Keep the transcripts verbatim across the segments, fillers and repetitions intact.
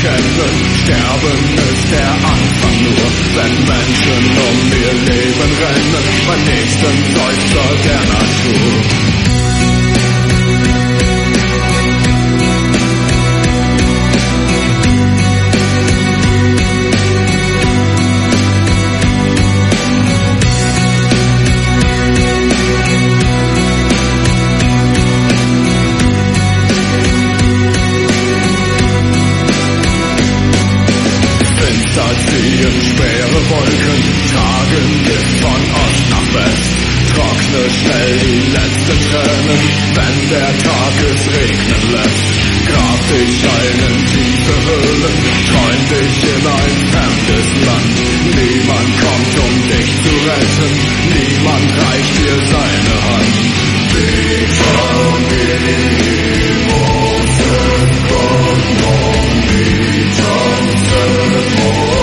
erkennen, sterben ist der Anfang nur, wenn Menschen um ihr Leben rennen, beim nächsten Seufzer der Natur. Ziehen schwere Wolken, tragen Gift von Ost nach West. Trockne schnell die letzten Tränen, wenn der Tag es regnen lässt. Grab dich ein in tiefe Höhlen, träum dich in ein fremdes Land. Niemand kommt, um dich zu retten, niemand reicht dir seine Hand. Wir schauen die großen Gott, die tanzen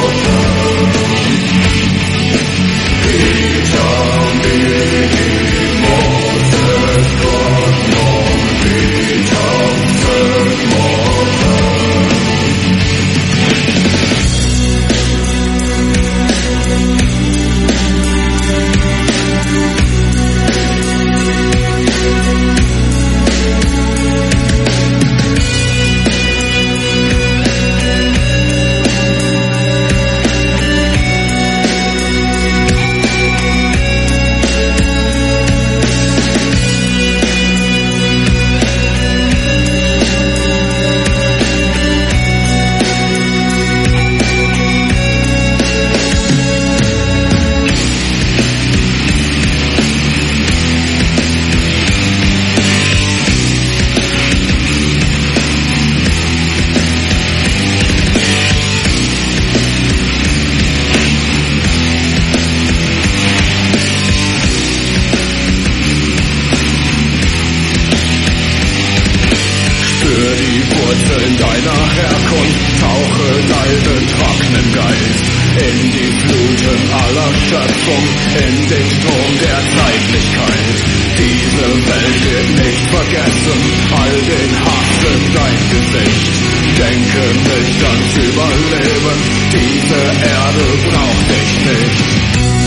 in deiner Herkunft, tauche deinen trockenen Geist in die Fluten aller Schöpfung, in den Strom der Zeitlichkeit. Diese Welt wird nicht vergessen, all den Hass in dein Gesicht. Denke nicht ans Überleben, diese Erde braucht dich nicht.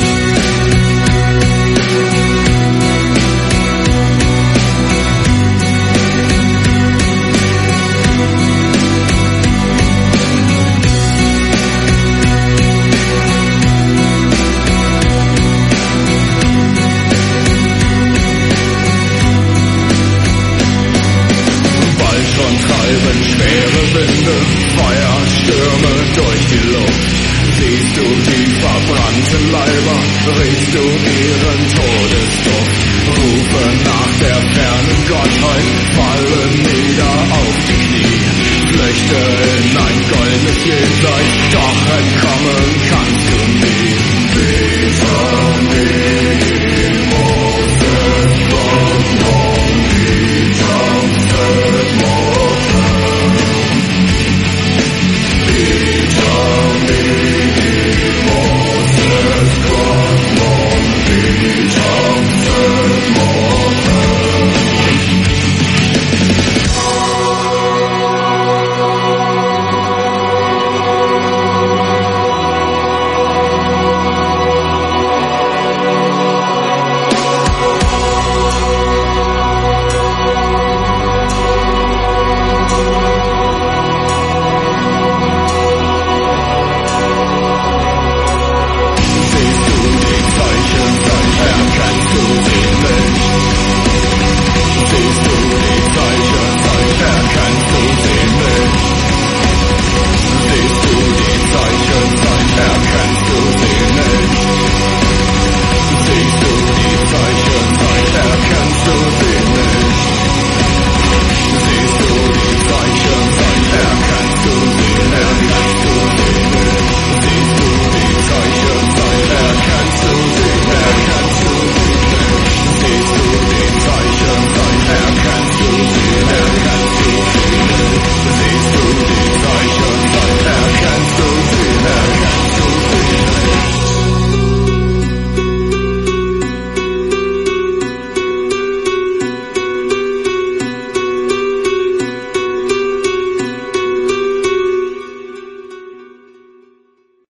Schwere Winde, Feuerstürme durch die Luft. Siehst du die verbrannten Leiber, riechst du ihren Todesduft. Rufe nach der fernen Gottheit,